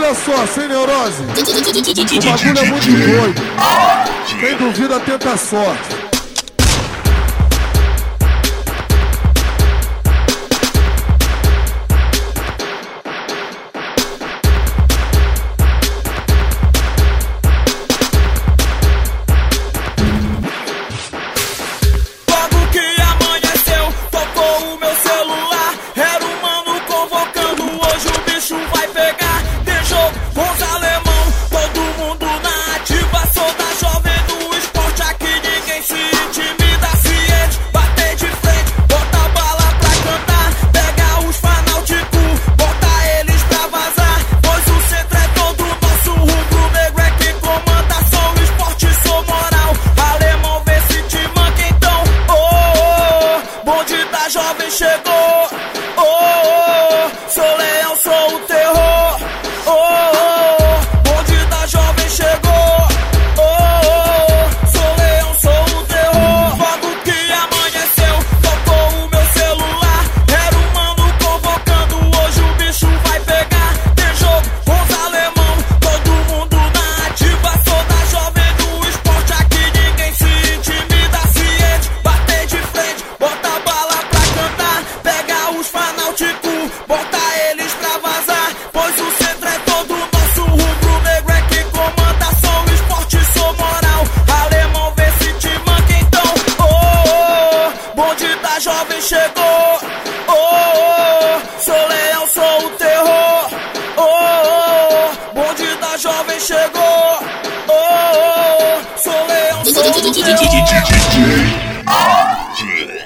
olha só, sem neurose. O bagulho é muito doido. Quem duvida tenta a sorte. Jovem chegou, oh, oh, sou leão, sou o terror, oh, oh, bonde da jovem chegou, oh, oh, sou leão, sou o terror. Logo que amanheceu, tocou o meu celular, era um mano convocando, hoje o bicho vai pegar. Tem jogo com os alemão, todo mundo na ativa, sou da jovem do esporte, aqui ninguém se intimida, ciente, bater de frente, bota a bala pra cantar, pega os fanáticos, bota eles pra vazar, pois o centro é todo nosso, rubro negro é que comanda, sou esporte, sou moral, alemão vê se te manca então, oh, oh, bonde da jovem chegou, oh, oh, sou leão, sou o terror, oh, oh, bonde da jovem chegou, oh, oh, sou leão, sou o terror.